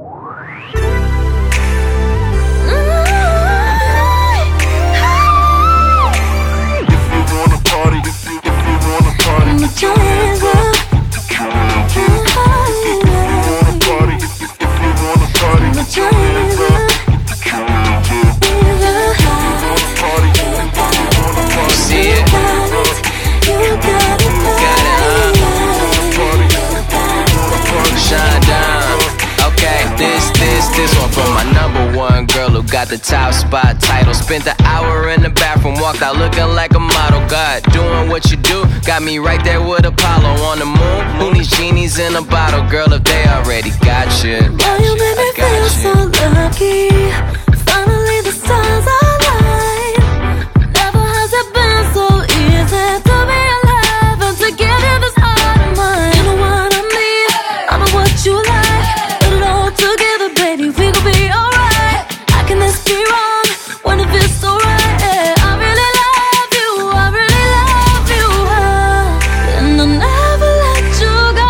Got the top spot title. Spent the hour in the bathroom, walked out looking like a model. God, doing what you do, got me right there with Apollo on the moon. Who needs genies in a bottle, girl, if they already got you? Girl, you made me feel so lucky. Finally the stars align. Never has it been so easy to be alive and to give you this heart of mine. You know what I mean? I know what you like. Put it all together, baby, we gon' be alright. Can this be wrong when it feels so right? I really love you, I really love you, and I'll never let you go.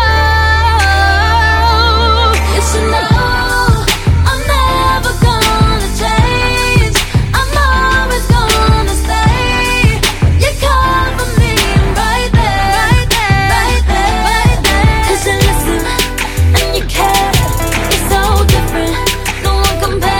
You should know I'm never gonna change. I'm always gonna stay. You cover me right there, right there, right there, right there. 'Cause you listen and you care. It's so different, no one compares.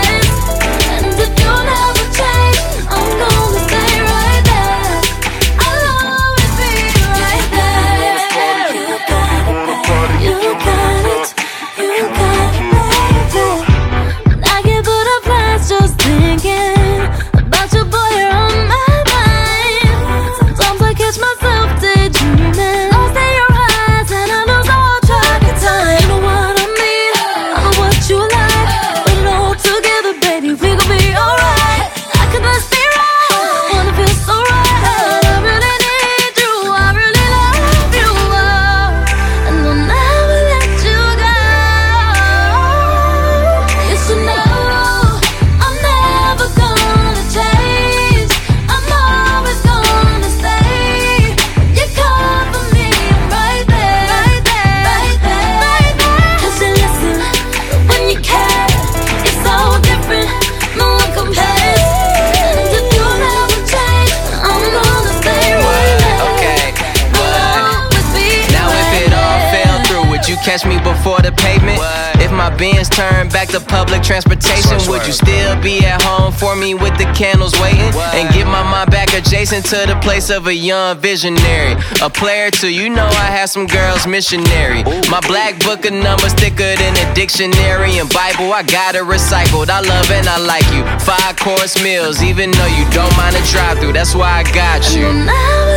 Catch me before the pavement. What? If my Benz turned back to public transportation, would you still be at home for me with the candles waiting? What? And get my mind back adjacent to the place of a young visionary. A player too, you know I have some girls missionary. Ooh. My black book of numbers thicker than a dictionary and Bible. I got it recycled. I love and I like you. 5-course meals, even though you don't mind a drive-through. That's why I got you.